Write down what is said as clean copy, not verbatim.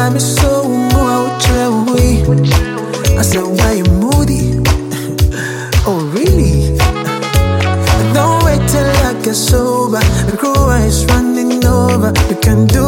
me so out I said, why you moody? Oh, really? Don't wait till I get sober. The crew is running over. We can do